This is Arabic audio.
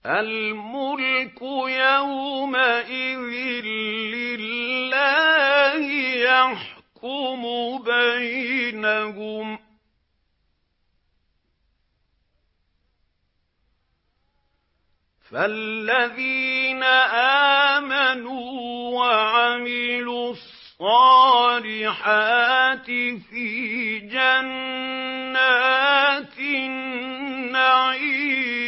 الْمُلْكُ يَوْمَئِذٍ لِّلَّهِ يَحْكُمُ بَيْنَهُمْ ۚ فَالَّذِينَ آمَنُوا وَعَمِلُوا الصَّالِحَاتِ فِي جَنَّاتِ النَّعِيمِ